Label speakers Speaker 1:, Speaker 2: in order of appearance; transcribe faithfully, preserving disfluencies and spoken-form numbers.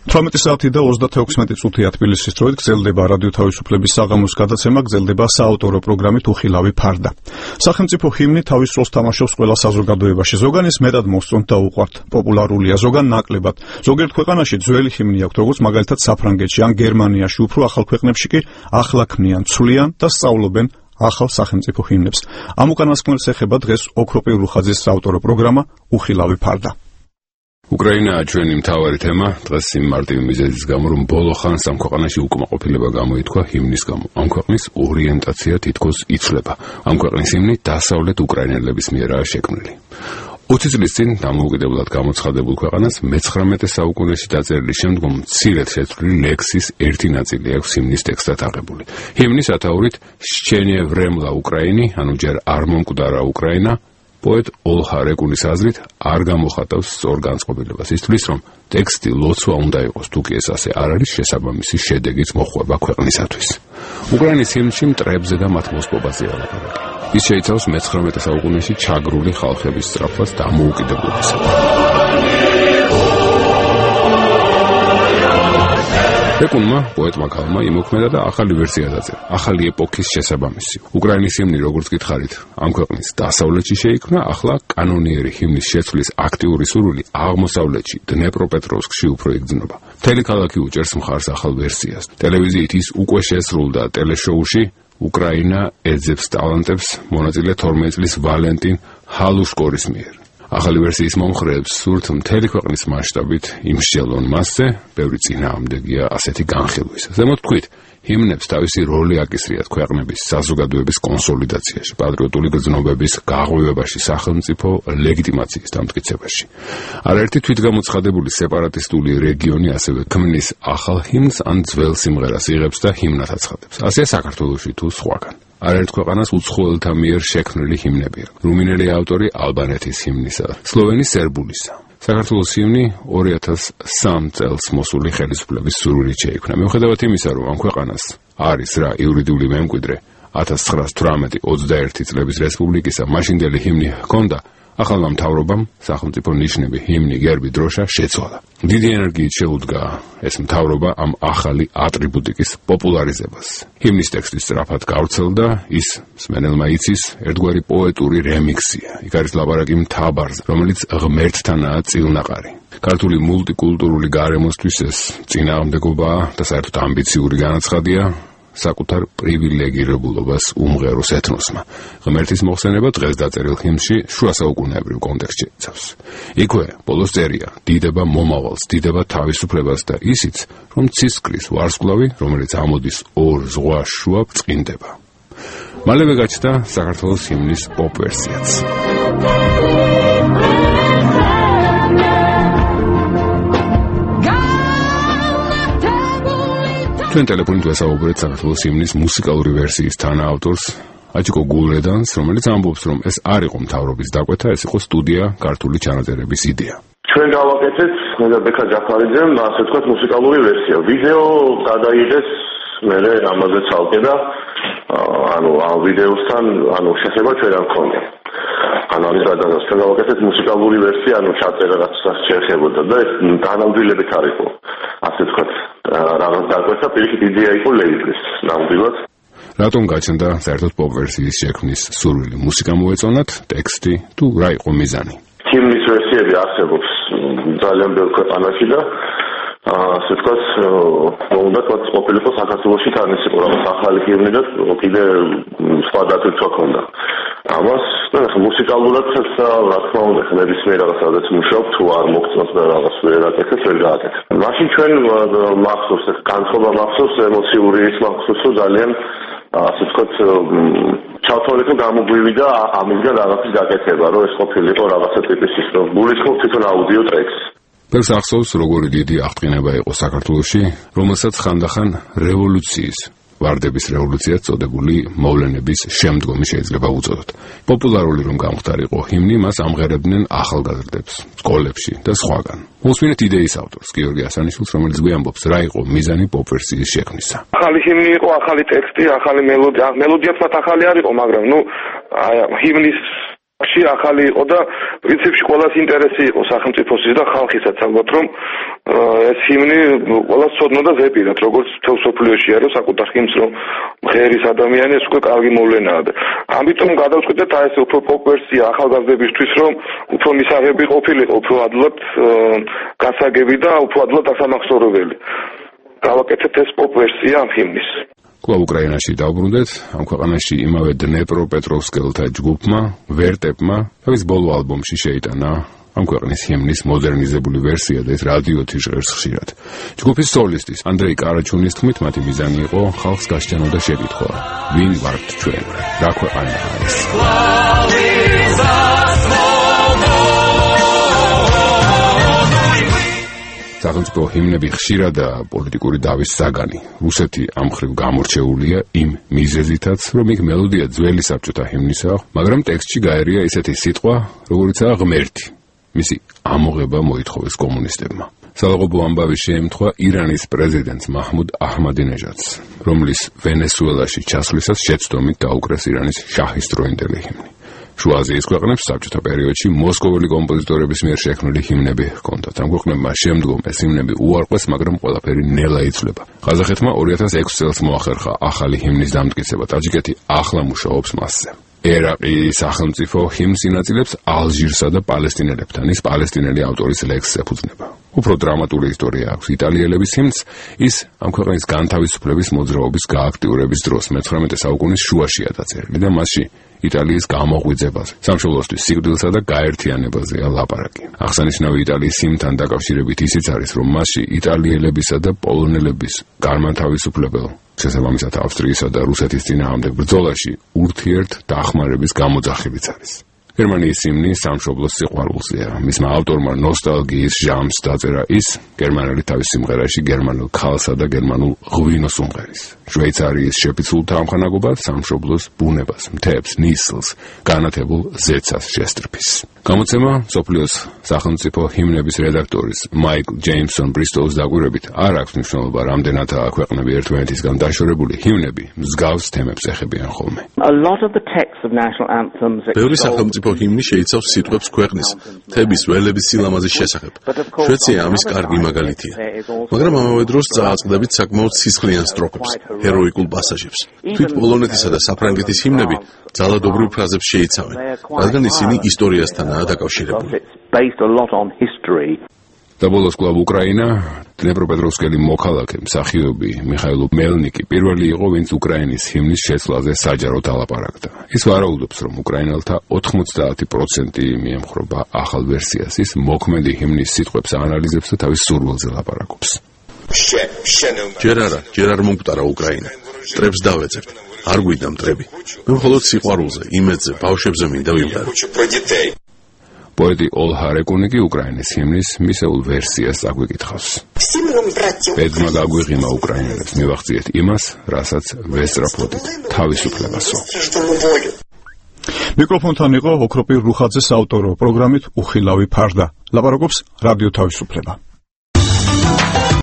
Speaker 1: თვრამეტი საათი და ოცდათექვსმეტი წუთია თბილისის დროით გრძელდება რადიო თავისუფლების საღამოს გადაცემა, გრძელდება საავტორო პროგრამით უხილავი ფარდა. სახელმწიფო ჰიმნი თავის როლს თამაშობს ყველა საზოგადოებაში. ზოგან ის მეტად მოსწონთ და უყვართ. პოპულარულია, ზოგან ნაკლებად. ზოგიერთ ქვეყანაში ძველი ჰიმნი აქვთ, როგორც მაგალითად საფრანგეთში ან გერმანიაში, უფრო ახალ ქვეყნებში კი ახლა ქმნიან, ცვლიან და სწავლობენ ახალ სახელმწიფო ჰიმნებს. ამ უკანასკნელს ეხება დღეს ოქროპირ რუხაძის საავტორო პროგრამა უხილავი ფარდა.
Speaker 2: უკრაინაა ჩვენი მთავარი თემა დღეს იმ მარტივი მიზეზის გამო, რომ ბოლო ხანს ამ ქვეყანაში უკმაყოფილება გამოითქვა ჰიმნის გამო. ამ ქვეყნის ორიენტაცია თითქოს იცვლება. ამ ქვეყნის ჰიმნი დასავლეთ უკრაინელების მიერაა შექმნილი. ოცი წლის წინ დამოუკიდებლად გამოცხადებულ ქვეყანას მეცხრამეტე საუკუნეში დაწერილი შემდგომ მცირედ შეცვლილი ლექსის ერთი ნაწილი აქვს ჰიმნის ტექსტად აღებული. ჰიმნის ათაურით „Shchenie vremla Ukraini“, ანუ ჯერ არ მომკვდარა უკრაინა, პოეტ ოლჰა რეკუნის აზრით არ გამოხატავს სწორ განწყობილებას. ის თვლის, რომ ტექსტი ლოცვა უნდა იყოს, თუ კი ეს ასე არ არის, შესაბამისი შედეგიც მოხვება ქვეყნისათვის. უკრაინის ჰიმნში მტრებზე და მათ მოსპობაზეა ლაპარაკი. ის შეიცავს მეცხრამეტე საუკუნეში ჩაგრული ხალხების სწრაფად დამოუკიდებლობისა. რეკუნმა, პოეტმა ქალმა იმოქმედა და ახალი ვერსია დაწერა, ახალი ეპოქის შესაბამისი. უკრაინის ჰიმნი, როგორც გითხარით, ამ ქვეყნის დასავლეთში შეიქმნა, ახლა კანონიერი ჰიმნის შეცვლის აქტიური სურვილი აღმოსავლეთში, დნეპროპეტროვსკში უფრო იგრძნობა. მთელი ქალაქი უჭერს მხარს ახალ ვერსიას. ტელევიზიით ის უკვე შესრულდა ტელეშოუში უკრაინა ეძებს ტალანტებს მონაწილე თორმეტი წლის ვალენტინ ჰალუშკორის მიერ. ახალი ვერსიის მომხრეებს სურთ მთელი ქვეყნის მასშტაბით იმსჯელონ მასზე, ბევრი წინააღმდეგია ასეთი განხილვის. ზემოთ თქვით, ჰიმნებს თავისი როლი აკისრიათ ქვეყნების საზოგადოების კონსოლიდაციაში, პატრიოტული გრძნობების გაღვივებაში, სახელმწიფო ლეგიტიმაციის დამტკიცებაში. არაერთი თვითგამოცხადებული სეპარატისტული რეგიონი ასევე ქმნის ახალ ჰიმნს ან ძველ სიმღერას იღებს და ჰიმნად აცხადებს. ასეა საქართველოში თუ სხვაგან. არაერთ ქვეყანას უცხოელთა მიერ შექმნილი ჰიმნები აქვს. რუმინელი ავტორი ალბანეთის ჰიმნისა, სლოვენი სერბულისა. საქართველოს ჰიმნი ორი ათას სამი წელს მოსული ხელისუფლების სურვილით შეიქმნა. მიუხედავად იმისა, რომ ამ ქვეყანას არის რა იურიდიული მემკვიდრე ათას ცხრაას თვრამეტი ოცდაერთი წლების რესპუბლიკისა მაშინდელი ჰიმნი ჰქონდა, ახალმა მთავრობამ სახელმწიფო ნიშნები, ჰიმნი, გერბი, დროშა შეცვალა. დიდი ენერგიით შეუდგა ეს მთავრობა ამ ახალი ატრიბუტიკის პოპულარიზებას. ჰიმნის ტექსტი სწრაფად გავრცელდა, ის მსმენელმა იცის, ერთგვარი პოეტური რემიქსია. იქ არის ლაპარაკი მთავარზე, რომელიც ღმერთთანაა წილნაყარი. ქართული მულტიკულტურული გარემოსთვის ეს წინააღმდეგობაა და საერთოდ ამბიციური განაცხადია საკუთარ პრივილეგირებულობას უმღეროს ეთნოსმა. ღმერთის მოხსენება დღეს დაწერილ ჰიმნში შუა საუკუნეებრივ კონტექსტში იცავს. იქვე ბოლოს წერია, დიდება მომავალს, დიდება თავისუფლებას და ისიც, რომ ცისკრის ვარსკვლავი, რომელიც ამოდის ორ ზღვას შუა, ბრწყინდება. მალევე გაჩნდა საქართველოს ჰიმნის პოპ ვერსიაც. ჩვენ ტელეფონით ვესაუბრეთ საქართველოს ჰიმნის მუსიკალური ვერსიის თანაავტორს აჯიკო გულრედანს, რომელიც ამბობს, რომ ეს არ იყო მთავრობის დაკვეთა, ეს იყო სტუდია ქართული ჩანაწერების იდეა.
Speaker 3: ჩვენ გავაკეთეთ მე და ბექა ჯაფარიძემ, ასე ვთქვათ, მუსიკალური ვერსია. ვიდეო გადაიღეს მერე ამაზე ცალკე და ანუ ამ ვიდეოსთან ანუ შესაძლოა ჩვენ არ მქონდა. ანუ ამის გადაგას ჩვენ გავაკეთეთ მუსიკალური ვერსია, ანუ ჩაწერა რაც შეეხებოდა და ეს განამდვილებით არ იყო. ასე ვთქვათ, რაღაც დაკვეთა, პირიქით იდეა იყო ლეიბლის ნამდვილად.
Speaker 2: რატომ გაჩნდა საერთოდ პოპ ვერსიის შექმნის სურვილი? მუსიკა მოეწონათ, ტექსტი თუ რა იყო მიზანი?
Speaker 3: ჰიმნის ვერსიები არსებობს ძალიან ბევრ ქვეყანაში და ასე ვთქვათ, უნდა თქვათ ყოფილიყო საქართველოში თან ის იყო რაღაც ახალი ჰიმნი და კიდე სხვა დატვირთვა ჰქონდა. ამას და მუსიკალურად რა თქმა უნდა ნებისმიერ რაღაცადაც მუშაობ, თუ არ მოგწონს და რაღაც ვერ აკეთებს, ვერ გააკეთებ. მაშინ ჩვენ მახსოვს, განწყობა მახსოვს, ემოციური ის მახსოვს, რომ ძალიან ასე ვთქვათ ჩავთვალეთ, რომ გამოგვივიდა და ამისგან რაღაცის გაკეთება, რომ ეს ყოფილიყო რაღაცა ტიპის ის, რომ გულისხმობ თვითონ აუდიო ტრეკს.
Speaker 2: ბევრს ახსოვს, როგორი დიდი აღტყინება იყო საქართველოში, რომელსაც ხანდახან რევოლუციის ვარდების რევოლუციაც წოდებული მოვლენების შემდგომი შეიძლება უწოდოთ. პოპულარული რომ გამختارიყო ჰიმნი, მას ამღერებდნენ ახალგაზრდებს, სკოლებში და სხვაგან. მოსმინეთ იდეის ავტორს, გიორგი ასანიშვილს, რომელიც გვიამბობს, რა იყო მიზანი პოპ ვერსიის შექმნისა.
Speaker 4: ახალი ჰიმნი იყო, ახალი ტექსტი, ახალი მელოდია, მელოდიაც მათ ახალი არ იყო, მაგრამ ნუ ჰიმნის
Speaker 3: ში ახალი იყო და პრინციპში ყველას ინტერესი იყო სახელმწიფოსის და ხალხისაც ალბათ რომ ეს ჰიმნი ყველას ცოდნოდა ზეპირად როგორც მთელ სოფლიოში არის საკუთარ ჰიმნს რომ ღერის ადამიანი ეს უკვე კარგი მოვლენაა და ამიტომ გადავწყვიტეთ აი ეს უფრო პოპ ვერსია ახალგაზრდებისთვის რომ უფრო მისაღები ყოფილიყო უფრო ადლად გასაგები და უფრო ადლად ასამახსოვრებელი გავაკეთეთ ეს პოპ ვერსია ამ ჰიმნის
Speaker 2: კვლავ უკრაინაში დავბრუნდეთ, ამ ქვეყანაში იმავე დნეპროპეტროვსკელთა ჯგუფმა, ვერტეპმა, თავის ბოლო ალბომში შეიტანა ამ ქვეყნის ჰიმნის მოდერნიზებული ვერსია და ეს რადიოთი ჟღერს ხშირად. ჯგუფის სოლისტის ანდრეი კარაჩუნის თქმით, მათი მიზანი იყო ხალხს გასჯანოდა შეკითხვა: ვინ ვართ ჩვენ? რა ქვეყანაა ეს? სახელმწიფო ჰიმნები ხშირადაა პოლიტიკური დავის საგანი. რუსეთი ამ მხრივ გამორჩეულია იმ მიზეზითაც, რომ იქ მელოდია ძველი საბჭოთა ჰიმნისაა, მაგრამ ტექსტში გაერია ისეთი სიტყვა, როგორიცაა ღმერთი. მისი ამოღება მოითხოვეს კომუნისტებმა. სალაღობო ამბავი შეემთხვა ირანის პრეზიდენტს მაჰმუდ აჰმადინეჟადს, რომლის ვენესუელაში ჩასვლისას შეცდომით დაუკრეს ირანის შაჰის დროინდელი ჰიმნი. შუა აზიის ქვეყნებს საბჭოთა პერიოდში მოსკოველი კომპოზიტორების მიერ შექმნილი ჰიმნები ჰქონდათ. ამ ქვეყნებმა შემდგომ ეს ჰიმნები უარყვეს, მაგრამ ყველაფერი ნელა იცვლება. ყაზახეთმა ორი ათას ექვსი წელს მოახერხა ახალი ჰიმნის დამტკიცება. ტაჯიკეთი ახლა მუშაობს მასზე. ერაყი სახელმწიფო ჰიმნს ინაწილებს ალჟირსა და პალესტინელებთან. ის პალესტინელი ავტორის ლექსს ეფუძნება. უფრო დრამატული ისტორია აქვს იტალიელების ჰიმნს, ის ამ ქვეყნის განთავისუფლების მოძრაობის გააქტიურების დროს მეცხრამეტე საუკუნის შუაშია დაწერილი და მასში იტალიის გამოღვიძებაზე, სამშობლოსთვის სიკვდილსა და გაერთიანებაზეა ლაპარაკი. აღსანიშნავი იტალიის ჰიმნთან დაკავშირებით ისიც არის, რომ მასში იტალიელებისა და პოლონელების განმათავისუფლებელ, შესაბამისად ავსტრიისა და რუსეთის წინააღმდეგ ბრძოლაში ურთიერთ დახმარების გამოძახილიც არის. გერმანიის ჰიმნი სამშობლოს სიყვარულზეა. მისმა ავტორმა ნოსტალგიის ჟამს დაწერა ის გერმანელი თავის სიმღერაში გერმანულ ქალსა და გერმანულ ღვინოს უმღერის. შვეიცარიის შეფიცულთა ამხანაგობა სამშობლოს ბუნებას, მთებს, ნისლს, განათებულ ზეცას შესტრფის. გამოცემა მსოფლიოს სახელმწიფო ჰიმნების რედაქტორის მაიკლ ჯეიმსონ ბრისტოუს დაკვირვებით არ აქვს მნიშვნელობა, რამდენადაა ქვეყნები ერთმანეთისგან დაშორებული, ჰიმნები მსგავს თემებს ეხებიან ხოლმე.
Speaker 4: ბევრი სახელმწიფო ჰიმნი შეიცავს სიტყვებს ქვეყნის, მთების, ველების სილამაზის შესახებ. შვეიცარია ამის კარგი მაგალითია. მაგრამ ამავე დროს წააწყდებით საკმაოდ სისხლიან სტროფებს, ჰეროიკულ პასაჟებს. თვით პოლონეთისა და საფრანგეთის ჰიმნები ძალადობრივ ფრაზებს შეიცავენ, რადგან ისინი ისტორიასთანაა დაკავშირებული.
Speaker 2: და ბოლოს კვლავ უკრაინა, დნეპროპეტროვსკელი მოქალაქე, მსახიობი მიხაილ მელნიკი პირველი იყო, ვინც უკრაინის ჰიმნის შეცვლაზე საჯაროდ ალაპარაკდა. ის ვარაუდობს, რომ უკრაინელთა ოთხმოცდაათი პროცენტი მიემხრობა ახალ ვერსიას. ის მოქმედი ჰიმნის სიტყვებს აანალიზებს და თავის სურვილზე ლაპარაკობს.
Speaker 4: ჯერ არა, ჯერ არ მომკვდარა უკრაინა. მტრებს დავეძებთ. არ გვიდა მტრები. მე მხოლოდ სიყვარულზე, იმედზე, ბავშვებზე მინდა ვიმღერო.
Speaker 2: პოეტი ოლჰა რეკუნიკი უკრაინის ჰიმნის მისეულ ვერსიას აგვიკითხავს. ბედმა გაგვიღიმა უკრაინელებს, მივახციეთ იმას, რასაც ვესწრაფოდით, თავისუფლებასო.
Speaker 1: მიკროფონთან იყო ოქროპირ რუხაძეს ავტორო პროგრამით უხილავი ფარდა. ლაპარაკობს რადიო თავისუფლება.